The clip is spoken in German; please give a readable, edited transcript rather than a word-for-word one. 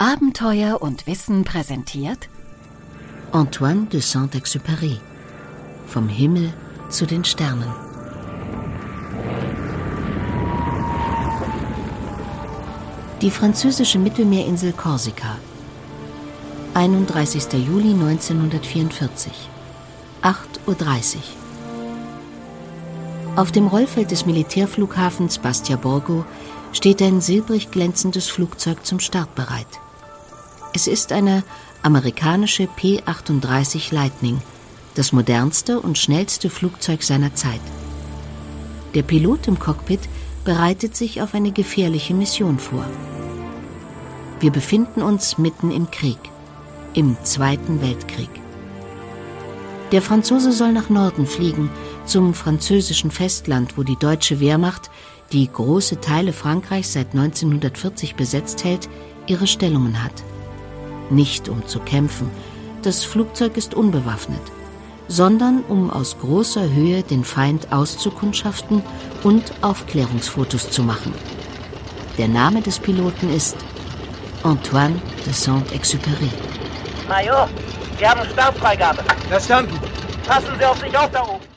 Abenteuer und Wissen präsentiert Antoine de Saint-Exupéry. Vom Himmel zu den Sternen. Die französische Mittelmeerinsel Korsika. 31. Juli 1944. 8:30 Uhr. Auf dem Rollfeld des Militärflughafens Bastia Borgo steht ein silbrig glänzendes Flugzeug zum Start bereit. Es ist eine amerikanische P-38 Lightning, das modernste und schnellste Flugzeug seiner Zeit. Der Pilot im Cockpit bereitet sich auf eine gefährliche Mission vor. Wir befinden uns mitten im Krieg, im Zweiten Weltkrieg. Der Franzose soll nach Norden fliegen, zum französischen Festland, wo die deutsche Wehrmacht, die große Teile Frankreichs seit 1940 besetzt hält, ihre Stellungen hat. Nicht um zu kämpfen, das Flugzeug ist unbewaffnet, sondern um aus großer Höhe den Feind auszukundschaften und Aufklärungsfotos zu machen. Der Name des Piloten ist Antoine de Saint-Exupéry. Major, wir haben Startfreigabe. Verstanden. Passen Sie auf sich auf da oben.